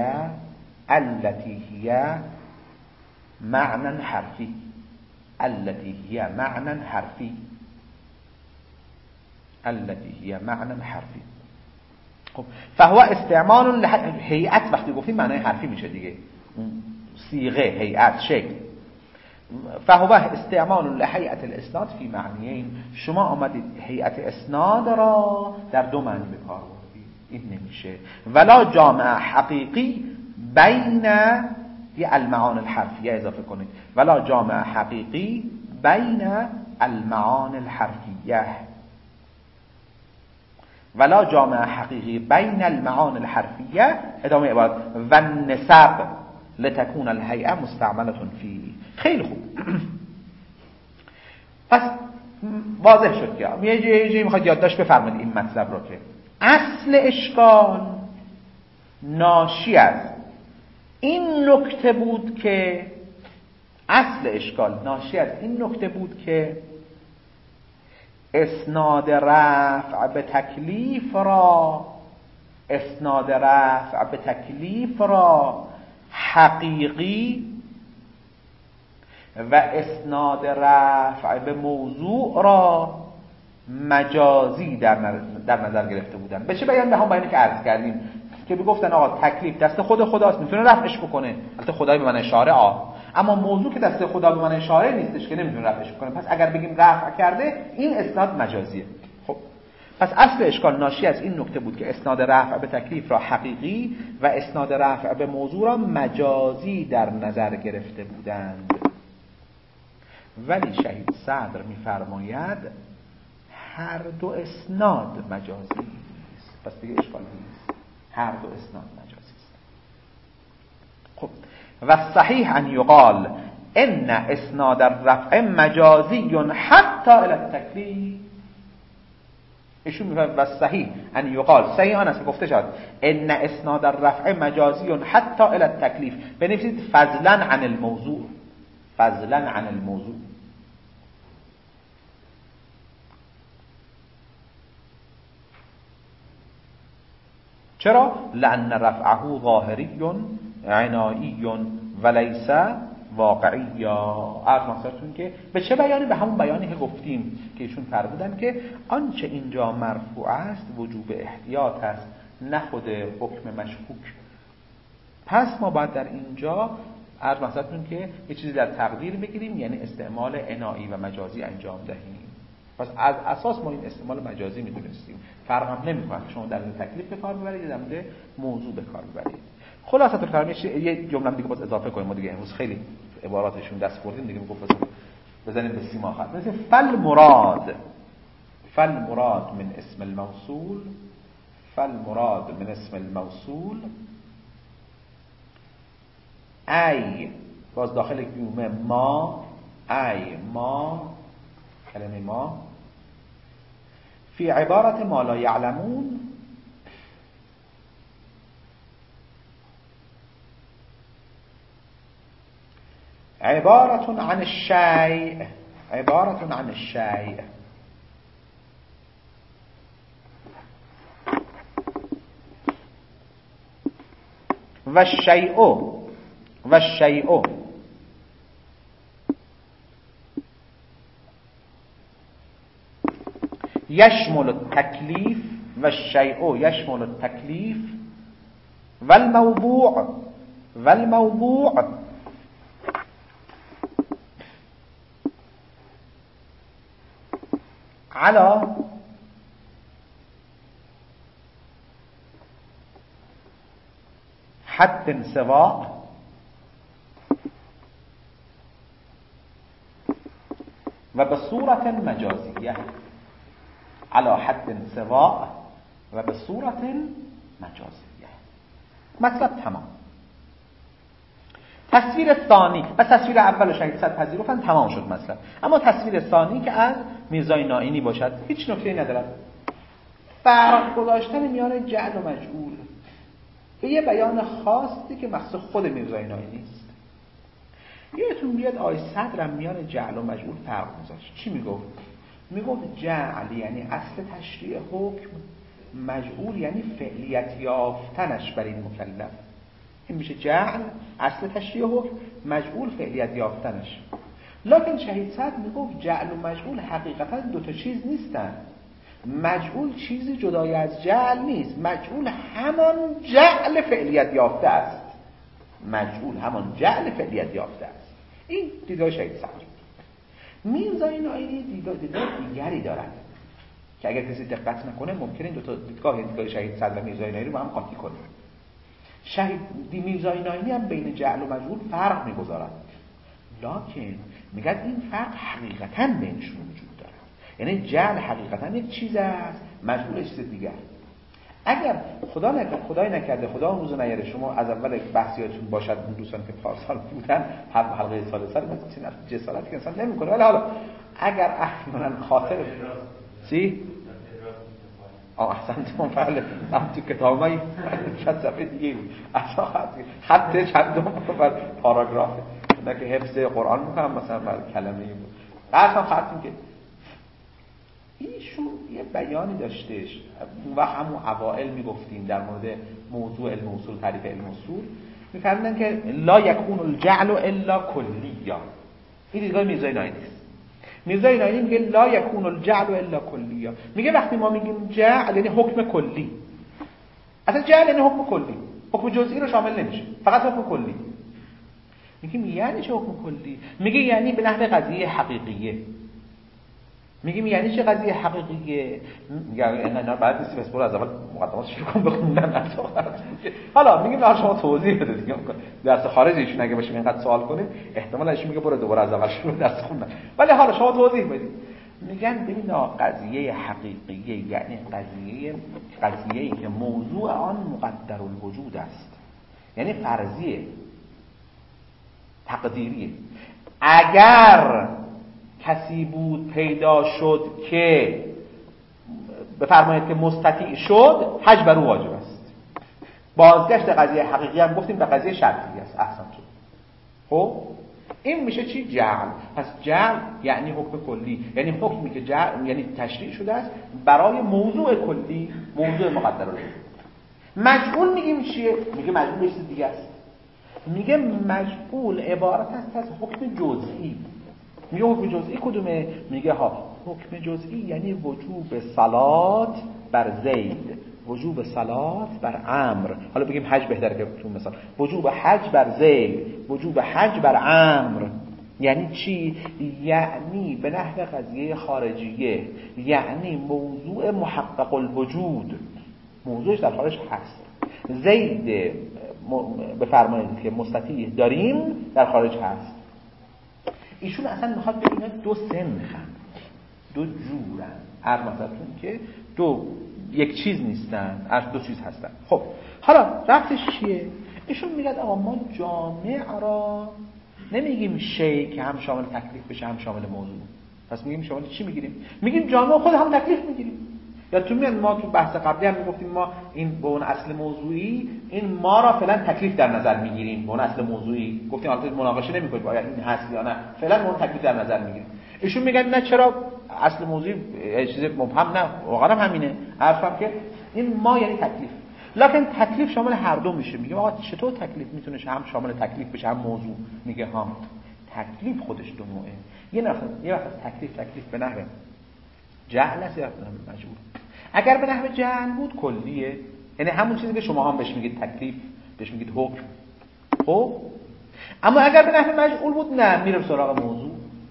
هي معنى حرفی، التي هي معنى حرفی. خب فهو استعمال هیئت، وقتی گفتیم معنای حرفی میشه دیگه، صیغه، هیئت، شکل. فهو استعمال لهیئت الاسناد فی معنیین، شما آمدید هیئت اسناد را در دو معنی به کار بردید، این نمیشه. ولا جامع حقیقی بین، یه المعان الحرفیه اضافه کنید، ولا جامع حقیقی بین المعان الحرفیه، ولا جامع حقیقی بین المعان الحرفیه، ادامه عبارت، و النسب لتكون الهیئه مستعمله فی. خیلی خوب. پس واضح شد که یه جایی میخواد یادداشت بفرمایید این مطلب رو که اصل اشکال ناشی از این نکته بود که اسناد رفع به تکلیف را حقیقی و اسناد رفع به موضوع را مجازی در نظر گرفته بودن. به چه بیان؟ به هم بیانی که عرض کردیم که بگفتن آقا تکلیف دست خداست، میتونه رفعش بکنه، البته خدای به معنی شارع، اما موضوع که دست خدا به معنی شارع نیستش که نمیتونه رفعش بکنه. پس اگر بگیم رفع کرده، این اسناد مجازیه. خب پس اصل اشکال ناشی از این نکته بود که اسناد رفع به تکلیف را حقیقی و اسناد رفع به موضوع را مجازی در نظر گرفته بودند. ولی شهید صدر میفرماید هر دو اسناد مجازی است. پس دیگه اشکال نیست، هر دو اسناد مجازی است. خب و صحیح ان یقال ان اسناد الرفع مجازی حتی الی التکلیف. ایشون میگه و صحیح ان یقال، صحیح آن است که گفته شد ان اسناد الرفع مجازی حتی الی التکلیف، بنویسید فضلا عن الموضوع. چرا؟ لأن رفعه ظاهری عنایی ولیس واقعی. عرض مقصدتون که به چه بیانی؟ به همون بیانی که گفتیم که ایشون فرمودن که آنچه اینجا مرفوع است وجوب احتیاط است، نه خود حکم مشکوک. پس ما باید در اینجا عرض مقصدتون که یه چیزی در تقدیر بگیریم، یعنی استعمال عنایی و مجازی انجام دهیم. پس از اساس ما این استعمال مجازی میدونستیم، فرق هم نمی‌کنه شما در مورد تکلیف به کار ببرید یا در مورد موضوع به کار ببرید. خلاصه الکلام یه جمله دیگه باز اضافه کنیم، ما دیگه امروز خیلی عباراتشون دست خوردیم دیگه، میگم بزنیم به سیما خط. مثل فالمراد من اسم الموصول ای، باز داخل کلمه ما، ای ما، کلمه ما فی عبارت ما لا یعلمون عبارت عن الشیء و الشیء یشمل التکلیف و الشیء یشمل التکلیف و الموضوع على حد سواء و به صورت مجازیه، علی حد سواء و به صورت مجازیه. مطلب تمام. تصویر ثانی و تصویر اول شهید صد پذیرفتن، تمام شد مطلب. اما تصویر ثانی که از میرزای نائینی باشد هیچ نکته‌ای ندارد. فرق گذاشتن میان جعل و مجعول به یه بیان خاصی که مخصوص خود میرزای نائینی است. یادتون بیاد آقای صدرم میان جعل و مجعول فرق گذاشت. چی میگفت؟ میگفت جعل یعنی اصل تشریع حکم، مجعول یعنی فعلیت یافتنش بر این مکلف. این میشه جعل اصل تشریع حکم، مجعول فعلیت یافتنش. لکن شهید صدر میگفت جعل و مجعول حقیقتا دو تا چیز نیستن. مجعول چیزی جدای از جعل نیست، مجعول همان جعل فعلیت یافته است. مجعول همان جعل فعلیت یافته است. این دیدگاه شهید صدر. میرزای نائینی دیدگاه دیگری دارد که اگر کسی دقت نکنه ممکنه این دو تا دیدگاه شهید صدر و میرزای نائینی رو هم قاطی کنه. میرزای نائینی هم بین جعل و مجعول فرق میگذارد، لکن میگن این فرق حقیقتا بینشون وجود دارد. یعنی جعل حقیقتا یک چیز است، مجعول چیز دیگر. اگر خدای نکرده خدا اون روز نیاره شما از اول بحثیاتون باشد اون دوستان که پارسال بودن حلقه سال مثل جسارتی که انسان نمیکنه، ولی حالا اگر احیانا خاطر چی؟ احسنتون بله، من تو کتابای شاید صفحه دیگه بود اصلا خط چندم بر پاراگرافه نه که حفظ قرآن میکنم مثلا بر کلمه این بود. اصلا خطیم که ایشون یه بیانی داشتش اون وقت همون اوائل میگفتیم در مورد موضوع علم اصول، تعریف علم اصول میفرمودن که لا یکون الجعل الا کلیا. این دیدگاه میرزای نائینی است. میرزای نائینی میگه لا یکون الجعل الا کلیا. میگه وقتی ما میگیم جعل یعنی حکم کلی، اصلا جعل یعنی حکم کلی، حکم جزئی رو شامل نمیشه، فقط حکم کلی. میگیم یعنی چه حکم کلی؟ میگه یعنی به نحو قضیه حقیقیه. میگیم یعنی چه قضیه حقیقیه؟ یعنی اینا بعد نیستی بس برو از اول مقدمات شروع کن بخوندن. حالا میگیم نه شما توضیح بده دیگه، درس خارج ایشون اگه بشه اینقدر سوال کنید احتمال ایشون میگه برو دوباره از اول شروع درس خوندن، ولی حالا شما توضیح بدید. میگن ببین قضیه حقیقیه یعنی قضیه‌ای که موضوع آن مقدر الوجود است، یعنی فرضیه، تقدیریه. اگر کسی بود پیدا شد که بفرمایید که مستطیع شد، حج بر او واجب است. بازگشت قضیه حقیقی هم گفتیم به قضیه شرطی است. احسن شد. خب این میشه چی؟ جعل. پس جعل یعنی حکم کلی، یعنی حکمی که جعل یعنی تشریع شده است برای موضوع کلی، موضوع مقدر الوجود. مجعول میگیم چیه؟ میگه مجعول یه چیز دیگه است. میگه مجعول عبارت است از حکم جزئی. میگه حکم جزئی کدومه؟ میگه حکم جزئی یعنی وجوب صلات بر زید، وجوب صلات بر عمرو. حالا بگیم حج بهتره که تو مثال وجوب حج بر زید، وجوب حج بر عمرو. یعنی چی؟ یعنی به نحو قضیه خارجیه، یعنی موضوع محقق الوجود، موضوعش در خارج هست. زید بفرمایید که مستطیع داریم در خارج هست. ایشون اصلا میخواد بگه دو سنخن، دو جورن، هر مثلتون که یک چیز نیستن، از دو چیز هستن. خب حالا رفتش چیه؟ ایشون میگه آقا ما جامع را نمیگیم شیء که هم شامل تکلیف بشه هم شامل موضوع. پس میگیم شامل چی میگیریم؟ میگیم جامع خود هم تکلیف میگیریم. یا تو میاد ما تو بحث قبلی هم میگفتیم ما این به اون اصل موضوعی این ما را فعلا تکلیف در نظر میگیریم، به اون اصل موضوعی گفتیم البته مناقشه نمیکنیم آیا این هست یا نه، فعلا اون تکلیف در نظر میگیریم. ایشون میگن نه چرا اصل موضوعی چیز مبهم نه، واقعا همینه. حرفم که این ما یعنی تکلیف، لکن تکلیف شامل هر دو میشه. میگه آقا چطور تکلیف میتونه هم شامل تکلیف بشه هم موضوع؟ میگه تکلیف خودش دو نوعه. یه وقت تکلیف به نحو جعل است یا مجعول. اگر به نحو جعل بود کلیه، یعنی همون چیزی که شما هم بهش میگید تکلیف، بهش میگید حکم. خب اما اگر به نحو مجعول بود نه، میره سراغ موضوع،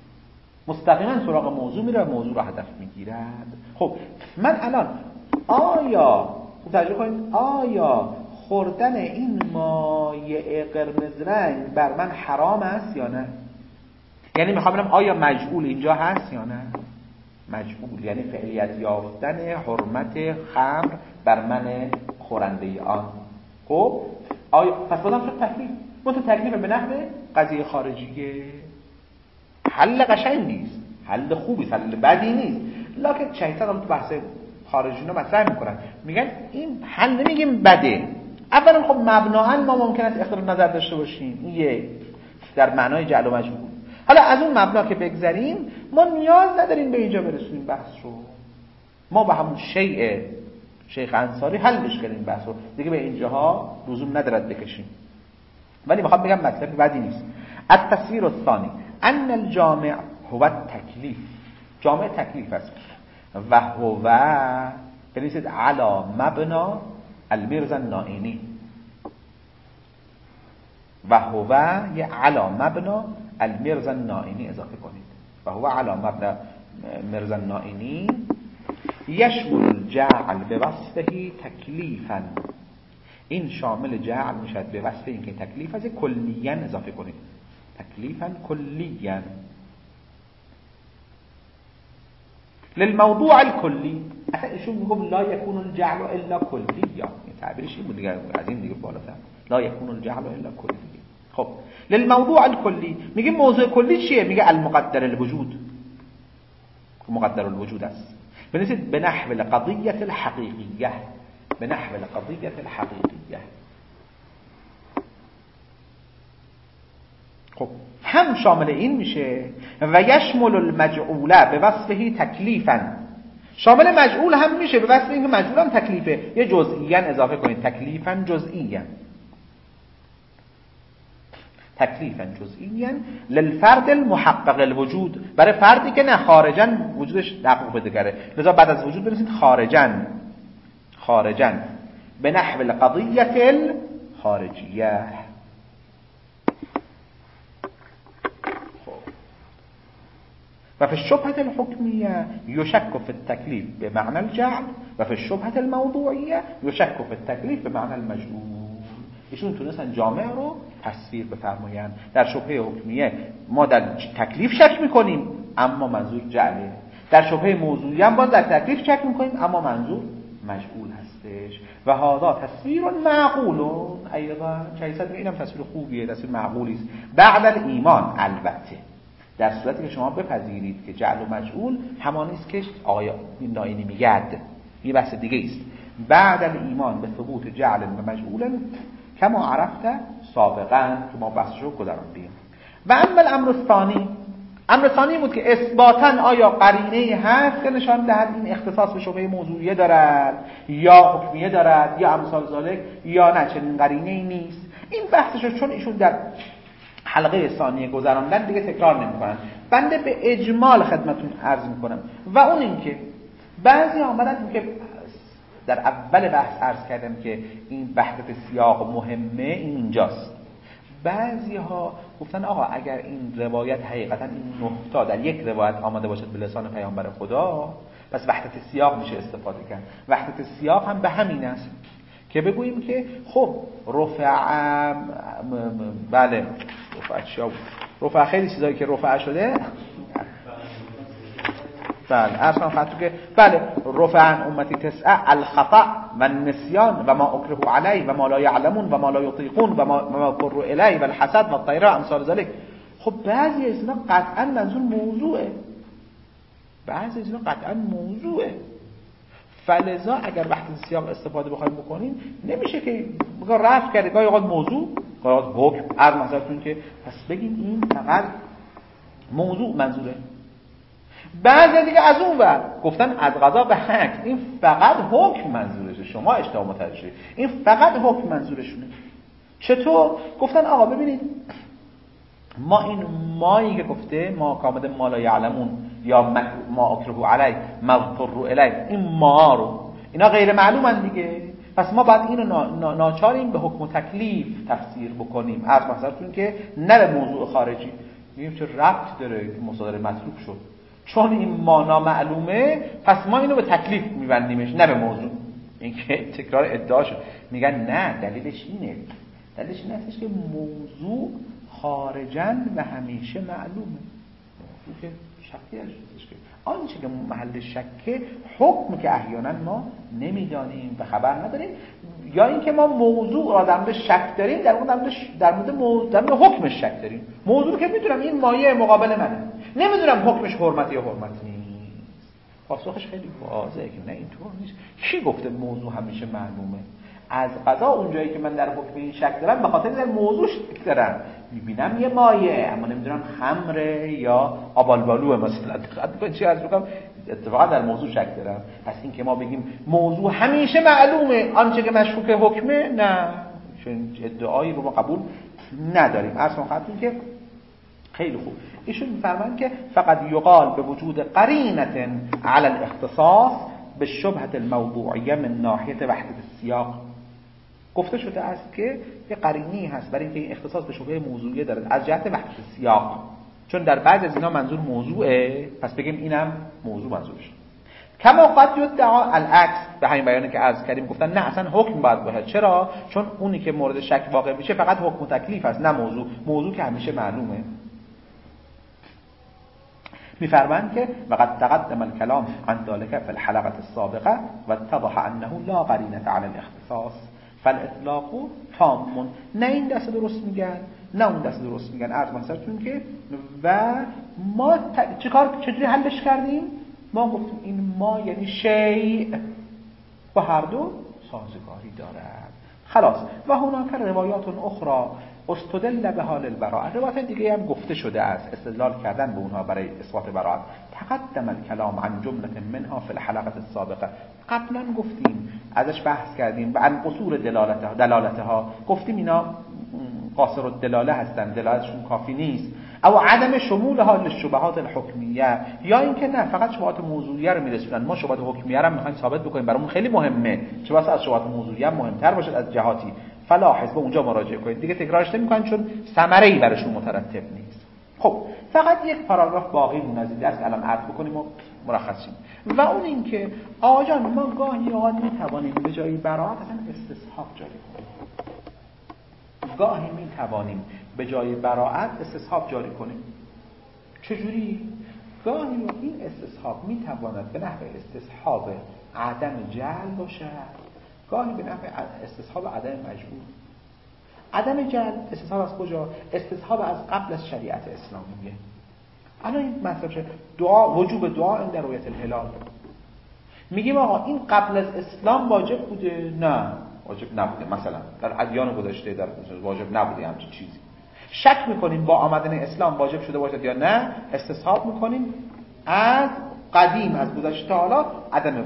مستقیما سراغ موضوع میره و موضوع رو هدف میگیرد. خب من الان آیا تجربه کنید آیا خوردن این مایع قرمز رنگ بر من حرام است یا نه؟ یعنی میخوام ببینم آیا مجعول اینجا هست یا نه؟ مجعول یعنی فعلیت یافتن حرمت خمر بر من خورنده آن. خب آیا پس بازم شد تکلیف. من تو تکلیف به نحو قضیه خارجیه. حل قشنگی است، حل خوبی است، حل بدی نیست. لکن شیطان هم تو بحث خارجی رو مطرح میکنن، میگن این حل نمیگیم بده. اولا خب مبناً ما ممکن است اختلاف نظر داشته باشیم، این یک در معنای جعل و مجعول. حالا از اون مبنا که بگذریم، ما نیاز نداریم به اینجا برسونیم بحث رو. ما با همون شیخ انصاری حلش کردیم بحث رو، دیگه به اینجاها لزوم ندارد بکشیم. ولی میخوام بگم مطلب بدی نیست. التصویر الثانی ان الجامع هو التکلیف. جامع تکلیف است و هو بنویسید علی مبنا المرزا النائینی و هو یه علی مبنا المرزا النائینی اضافه کنید. و هو علی مبنا مرزا النائینی یشمل الجعل بوصفه تکلیفا. این شامل جعل میشد به وصف اینکه تکلیف از کلیاً اضافه کنید. تکلیفا کلیاً للموضوع الکلی. اصلا ایشون میگم لا یکون الجعل الا کلیه، این تعبیرش این بود دیگه، از این دیگه بالاتر لا یکون الجعل الا کلیه. خب للموضوع الکلی میگه موضوع کلی چیه؟ میگه المقدر الوجود، مقدر الوجود است. بنویسید به نحو القضیه الحقیقیه، به نحو القضیه الحقیقیه. خب هم شامل این میشه و یشمل المجعوله به وصفه تکلیفا. شامل مجعول هم میشه به وصف اینکه مجعول هم تکلیفه، یه جزئیاً اضافه کنید. تکلیفا جزئیاً، تکلیفا جزئیاً للفرد المحقق الوجود، برای فردی که نه خارجاً وجودش تحقق پیدا کرده، لذا بعد از وجود بنویسید خارجاً به نحو القضیه الخارجیه. و فی الشبهة الحكمية يشك في التكليف بمعنى الجعل و فی الشبهة الموضوعية يشك في التكليف بمعنى المجعول. ایشون تونستن جامع رو تصویر بفرمایند. در شبهه حکمیه ما در تکلیف شک میکنیم اما منظور جعله، در شبهه موضوعی هم باز در تکلیف شک میکنیم اما منظور مجعول هستش. و هذا تصویر معقول ایضا. چایسد اینم تصویر خوبیه، تصویر معقولی است. بعد الایمان البته، در صورتی که شما بپذیرید که جعل و مجعول همانی است که آقای نائینی میگد. یه بحث دیگه است. بعد الایمان به ثبوت جعل و مجعول کما عرفت سابقا که ما بحثش رو گذراندیم. و اما الامر الثانی، امر ثانی بود که اثباتاً آیا قرینه هست که نشان دهد این اختصاص به شبهه موضوعیه دارد یا حکمیه دارد یا امثال ذالک یا نه چنین قرینه‌ای نیست. این بحثش چون ایشون در حلقه ثانیه گذراندن دیگه تکرار نمی‌کنن، بنده به اجمال خدمتون عرض می‌کنم. و اون این که بعضی آمدن که در اول بحث عرض کردم که این وحدت سیاق مهمه، این اینجاست. بعضی ها گفتن آقا اگر این روایت حقیقتا این نقطه در یک روایت آمده باشد به لسان پیامبر خدا، پس وحدت سیاق میشه استفاده کرد. وحدت سیاق هم به همین است که بگوییم که خب رفع، بله رفع خیلی چیزایی که رفع شده، بله اصلا خاطر که بله رفع عن امتی تسعه الخطا و النسیان و ما اکره علیه و ما لا یعلمون و ما لا یطیقون و ما اضطروا الیه و الحسد و الطیره و امثال ذلک. خب بعضی از اینا قطعا منظور موضوعه، بعضی از اینا قطعا موضوعه. فلذا اگر وحدت سیاق استفاده بخوایم بکنیم نمیشه که بگم رفع کرده گاهی اوقات موضوع گاهی اوقات حکم. عرض مثلا که پس بگیم این فقط موضوع منظوره. بعضی دیگه از اون ور گفتن از قضا به حکم، این فقط حکم منظورشه. شما اشتباه متوجه شدید، این فقط حکم منظورشونه. چطور؟ گفتن آقا ببینید ما این مایی که گفته ما کامده ما لا یعلمون یا ما اکره علی ما اضطروا الی، این ما رو اینا غیر معلومن دیگه، پس ما باید اینو ناچاریم به حکم و تکلیف تفسیر بکنیم. از مثلا که نه به موضوع خارجی. میگیم چه ربط داره مصادره مطلوب شد، چون این ما نامعلومه پس ما اینو به تکلیف میبندیمش نه به موضوع. این که تکرار ادعا شد. میگن نه، دلیلش اینه. دلیلش این هستش که موضوع خارجاً و همیشه معلومه. موضوع که شکی هستش که آنچه که محل شکه حکم که احیانا ما نمیدانیم و خبر نداریم، یا اینکه ما موضوع را در مورد شک داریم، در مورد حکمش شک داریم. موضوع که میدونم این مایه مقابل منه، نمیدونم حکمش حرمت یا حرمت نیست. پاسخش خیلی واضحه که نه، اینطور نیست. کی گفته موضوع همیشه معلومه؟ از قضا اونجایی که من در حکم این شک دارم به خاطر در موضوع شک دارم، میبینم یه مایه اما نمیدونم خمره یا آبالبالوه مثلا. دقت کن چی عرض میکنم، اتفاقا در موضوع شک دارم. پس این که ما بگیم موضوع همیشه معلومه، آنچه که مشکوک حکمه، نه، چون ادعایی رو ما قبول نداریم. اصلا خاطر که خیلی خوب ایشون میفرمایند که فقط یقال به وجود قرینه علی الاختصاص به شبهه الموضوعیه من ناحیه وحدت السیاق. گفته شده است که یه قرینی هست برای اینکه این اختصاص به شبهه موضوعیه داره از جهت وحدت السیاق، چون در بعضی از اینا منظور موضوعه، پس بگیم اینم موضوع منظورش. کما قد یدعا العکس، به همین بیانی که عرض کردیم گفتن نه اصلا حکم باید باشه. چرا؟ چون اونی که مورد شک واقع میشه فقط حکم و تکلیف است، نه موضوع که همیشه معلومه. میفرمایند که وقد تقدم الكلام عن ذلك في الحلقه السابقه واتضح انه لا قرینه علی الاختصاص فالاطلاق تام. نه این دسته درست میگن نه اون دسته درست میگن. عرض مثلا که و ما چجوری حلش کردیم؟ ما گفتیم این ما یعنی شیء با هر دو سازگاری دارد. خلاص. و هناك روایات اخرى استدل به حال البراءه، روایات دیگه هم گفته شده است استدلال کردن به اونها برای اثبات براءت. تقدم الكلام عن جمله منها في الحلقه السابقه، قبلا گفتیم ازش بحث کردیم و عن قصور دلالتها گفتیم اینا قاصر الدلاله هستن، دلالتشون کافی نیست. او عدم شمولها للشبهات الحکمیه، یا اینکه نه فقط شبهات موضوعیه رو میرسونن، ما شبهات حکمیه رو میخوایم ثابت بکنیم، برامون خیلی مهمه، چه واسه از شبهات موضوعیه مهمتر باشد از جهاتی. فلاحظ به اونجا مراجعه کنید، دیگه تکرارش نمی‌کنن چون ثمره‌ای براشون مترتب نیست. خب فقط یک پاراگراف باقی مونده از این درس که الان عرض بکنیم و مرخصیم، و اون این که آقا جان ما گاهی اوقات میتوانیم به جای براءت اصلا استصحاب جاری کنیم. گاهی میتوانیم به جای براءت استصحاب جاری کنیم. چجوری؟ گاهی این استصحاب میتواند به نحو استصحاب عدم جعل باشد، گاهی به نحو استصحاب عدم مجبور. عدم جعل استصحاب از کجا؟ استصحاب از قبل از شریعت اسلامیه. الان این مطلب چه؟ دعا، وجوب دعا عند رؤیت الهلال. میگیم آقا این قبل از اسلام واجب بوده؟ نه واجب نبوده. مثلا در ادیان گذشته در واجب نبوده همچین چیزی. شک میکنیم با آمدن اسلام واجب شده باشد یا نه، استصحاب میکنیم از قدیم، از گذشته حالا عدم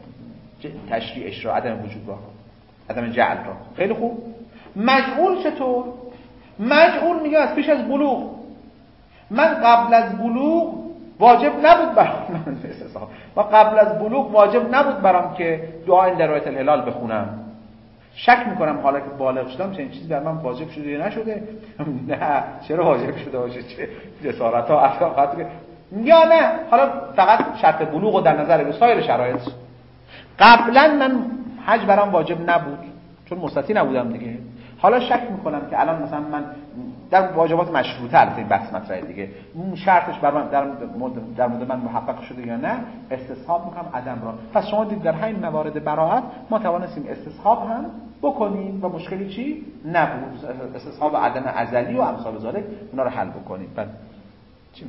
تشریعش را، عدم وجود را، عدم جعل را. خیلی خوب. مجعول چطور؟ مجعول میگه از پیش از بلوغ. من قبل از بلوغ واجب نبود برام و قبل از بلوغ واجب نبود برام که دعا در رؤیت الهلال بخونم. شک میکنم حالا که بالغ شدم چه این چیزی بر من واجب شده یا نشده. نه چرا واجب شده باشه؟ چه جسارت ها اخلاقات یا نه، حالا فقط شرط بلوغ رو در نظر بگیر، سایر شرایط. قبلا من حج برام واجب نبود چون مستطیع نبودم دیگه. حالا شک میکنم که الان مثلا من در واجبات مشروطه، البته این بحث مطرحه دیگه، اون شرطش بر من در مورد من محقق شده یا نه، استصحاب میکنم عدم را. پس شما دید در همین موارد براءت ما توانستیم استصحاب هم بکنیم و مشکلی چی نبود، استصحاب عدم ازلی و امثال ذالک اونا رو حل بکنیم. بعد چی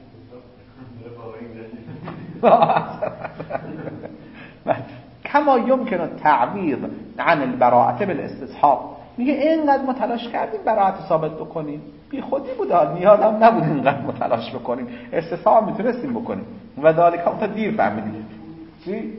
کما یمکن تعویض عن البراءه بالاستصحاب. میگه اینقدر ما تلاش کردیم براءت ثابت بکنیم، بی خودی بود، نیازم نبود اینقدر ما تلاش بکنیم، استصحاب میتونستیم بکنیم و ذالک هم تا دیر فهمیدیم. چی؟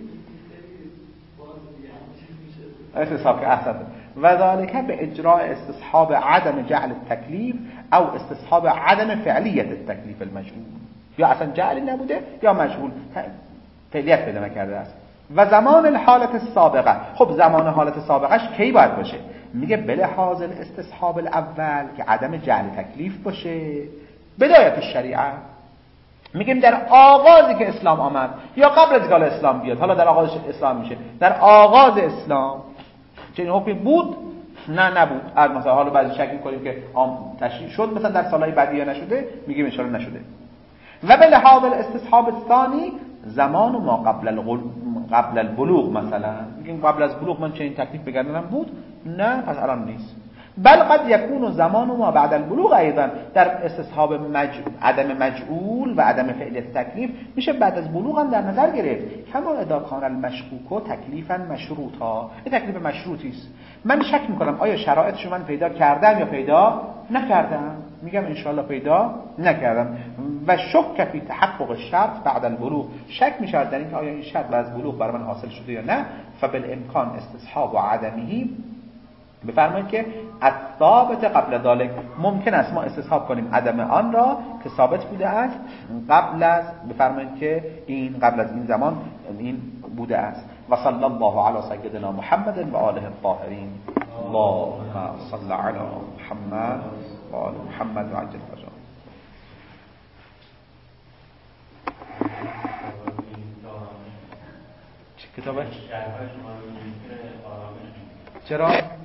استصحاب که احسن و ذالک به اجراء استصحاب عدم جعل التکلیف او استصحاب عدم فعلیت التکلیف المجهول، یا اصلا جعلی نبوده یا مجهول فعلیت پیدا نکرده است. و زمان الحالت السابقه، خب زمان حالت سابقش کی باید باشه؟ میگه بلحاظ الاستصحاب الاول که عدم جعل تکلیف باشه، بدایت الشریعه. میگیم در آغازی که اسلام آمد یا قبل از اینکه اسلام بیاد، حالا در آغازش اسلام میشه، در آغاز اسلام چه این حکمی بود؟ نه نبود. مثلا حالا بعضی شک می‌کنیم که تشریع شد مثلا در سالهای بعدی یا نشده، میگیم ان شاءالله نشده. و به لحاظ الاستصحاب الثانی زمان ما قبل البلوغ، مثلا میگیم قبل از بلوغ من چنین تکلیف بگردنم بود، نه پس الان نیست. بل قد یکون زمان ما بعد البلوغ ایضا، در استصحاب عدم مجعول و عدم فعل تکلیف میشه بعد از بلوغ هم در نظر گرفت. کما اذا کان المشکوک تکلیفا مشروطا، این تکلیف مشروطی است. من شک میکنم آیا شرایطشو من پیدا کردم یا پیدا نکردم، میگم ان شاءالله پیدا نکردم. و شک فی تحقق شرط بعد البلوغ، شک میشه در اینکه آیا این شرط بعد از بلوغ برای من حاصل شده یا نه. فبالامکان استصحاب و عدمه، بفرمایید که الثابت قبل ذلك، ممکن است ما استصحاب کنیم عدم آن را که ثابت بوده است قبل از، بفرمایید که این قبل از این زمان این بوده است. و صلی الله علی سیدنا محمد و آله الطاهرین. اللهم صل علی محمد و آل محمد و عجل فرجهم. چه کتابه؟ چرا؟